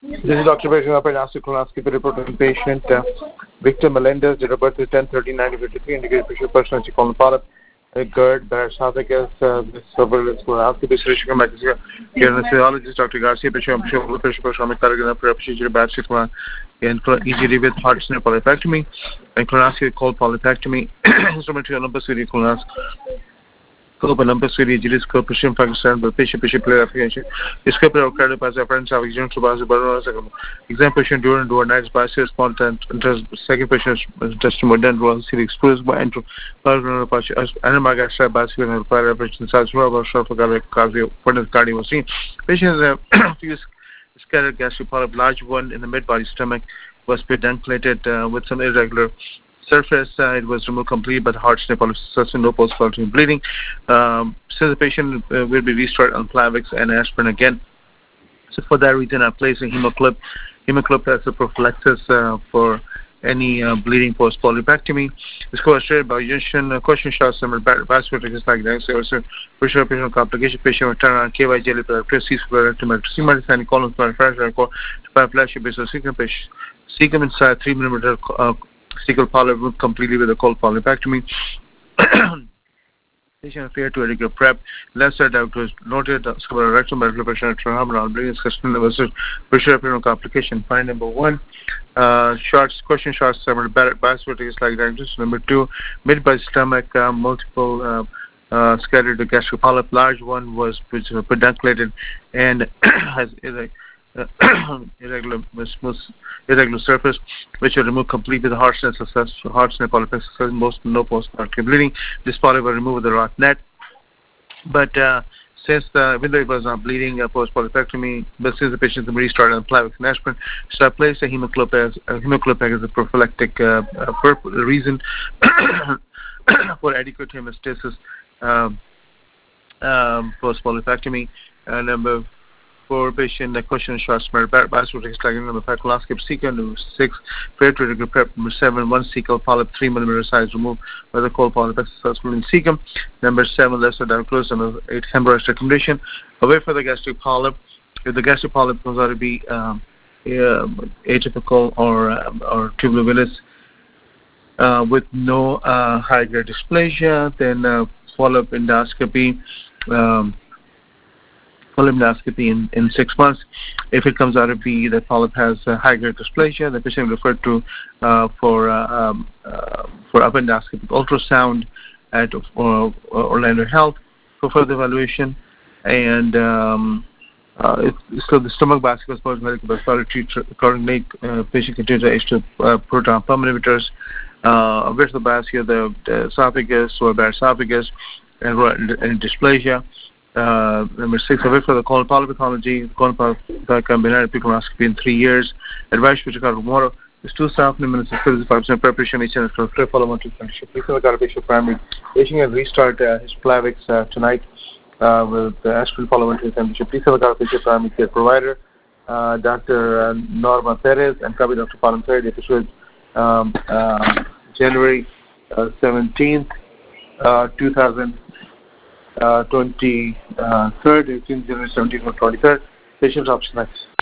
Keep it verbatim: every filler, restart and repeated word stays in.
This is Doctor Bajwa, diagnostic colonoscopy report on patient uh, Victor Melendez, date of birth is ten thirteen nineteen fifty-three, indicated tissue personal colon polyp, uh, GERD, Barrett's esophagus, uh, this surveillance colonoscopy, surgical medicine, anesthesiologist Doctor Garcia, patient, patient, patient, patient, patient, procedure, batch and E G D with heart snare polypectomy, and colonoscopy cold polypectomy, instrumental Olympus video colonoscopy. Olympus video gyroscope, patient Pakistan, but patient patient player application. Escape or credit as a friend have examined to Basu exam patient during door nights by sales content, second patient testimony then was exposed by entry. Animagastra Basu and require patient size for about short for cardio cardio was seen. Patients have fused scattered gastric polyp, large one in the mid body stomach, was pedunculated uh, with some irregular surface. Uh, it was removed completely, but heart snare polyp sustained no post-operative bleeding. Um, since the patient uh, will be restarted on Plavix and aspirin again, so for that reason, I placed a hemoclip. Hemoclip as a prophylaxis uh, for any uh, bleeding post-polypectomy. This was straight by Junction. Uh, question shots, some vascular just like that. So, so for sure, patient complication, patient will turn on K Y jelly, cease for rectum, and colon fracture, to flash based on secant patient. Cecum inside three millimeter uh, cecal polyp completely with a cold polypectomy. Patient appeared to a regular prep. Left side doctors noted rectum pressure, abdominal bleeding, pressure appearance complication. Find number one. Uh, shots, question shots, several biospheric like that. Number two, mid by stomach, uh, multiple uh, uh, scattered gastric polyp. Large one was pedunculated and has a uh, irregular, smooth, irregular surface, which will remove completely the heart snare success, heart snare polyp success, most no post-operative bleeding. This polyp will remove with the rod net. But uh, since the even though it was not bleeding uh, post-polypectomy, but since the patient has restarted on Plavix and aspirin, so I placed a hemoclip as a hemoclip as a prophylactic uh, uh, reason for adequate hemostasis um, um, post-polypectomy. Uh, number for patient the question short smart biospheric number five colonoscopy secant number six periodic prep number seven one cecal polyp three millimeter size removed by the cold polyp successful in cecum. Number seven lesser than close. Number eight hemorrhage recommendation away for the gastric polyp. If the gastric polyp comes out to be um, uh, atypical or um, or tubulovillous uh, with no uh, high grade dysplasia, then uh, follow up endoscopy. Um, endoscopy in, in six months. If it comes out to be that polyp has a high-grade dysplasia, the patient is referred to uh, for uh, um, uh, for upper endoscopic ultrasound at uh, Orlando Health for further evaluation. And um, uh, it, so the stomach basket was medical pathology. Currently, uh, patient continues to H two uh, proton pump inhibitors. Uh, where's the basket? The, the esophagus or Barrett's esophagus and, and dysplasia. Uh, number six, away for the colon polypathology, colon polyp combined colonoscopy in three years. Advice for Chicago tomorrow is two south minutes and fifty-five percent preparation each and for follow on to friendship. Please have a patient primary. Patient can restart uh, his Plavix uh, tonight uh, with the aspirin follow on to friendship. Please have a patient primary care provider, uh, Doctor Uh, Norma Perez, and copy Doctor Palam Perez. The episode um, uh, January uh, seventeenth, uh, two thousand. Uh, twenty-third, uh, January seventeenth or twenty-third, patient's option next.